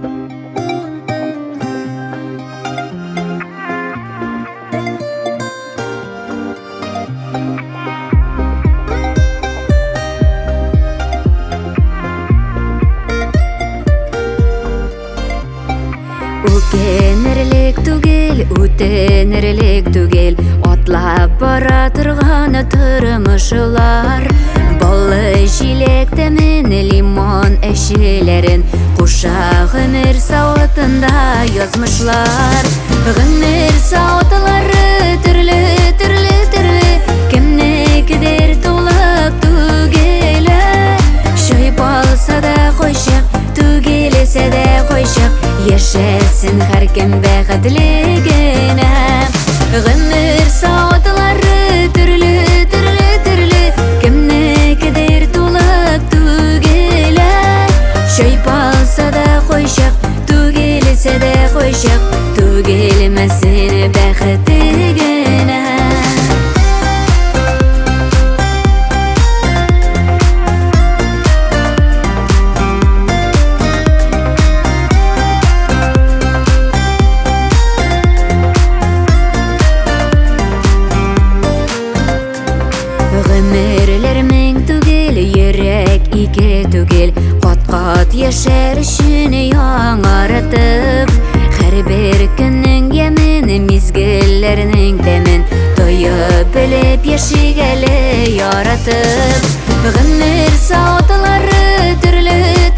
Үкенерлік түгел, үтенерлік түгел, отлап бара тұрғаны тұрмышылар. Болы жилектемен лимон әшелерін құша ғымір сауытында язмышлар. Ғымір сауытлары түрлі, кімне кедер толып түгелі. Шойпалса да қойшық, түгелесе де қойшық, ешесін әркім бәғідлігіне. Ғымыр сауытлары түрлі, кімне кедер толып түгелі. Шойпалса да қойшық, түгелесе де қойшық, түгелмесін бәғідлігіне. Ғымырлер мен түгел, ерек ике түгел, қат-қат ешер үшін яңаратып. Әр бір күннің емін, мезгіллерінің дәмін тойып біліп ешігелі яратып. Ғымыр сауытлары түрлі,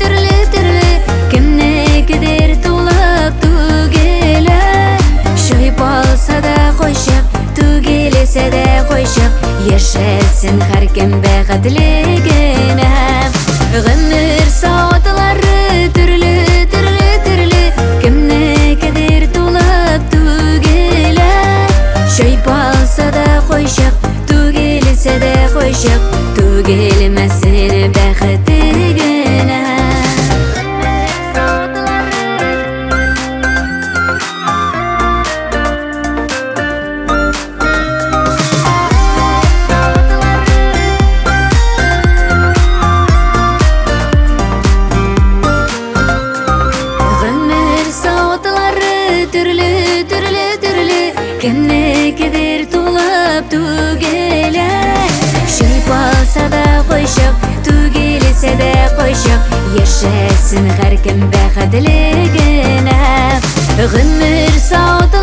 кімне кедер толып түгелі. Шойпалса да қойшық, түгелесе де қойшық, ешесін әркім бәғідлігіне. Ғымыр сауытлары түрлі, кімне кедер толып түгелі. Шойпалса да қойшық, түгелесе де қойшық, түгелмесін бәғідлігіне. Кімне кедер толып түгелі. Шойпалса да қойшық, түгелесе де қойшық, ешесін әркім бәғідлігіне. Ғымыр сауытлары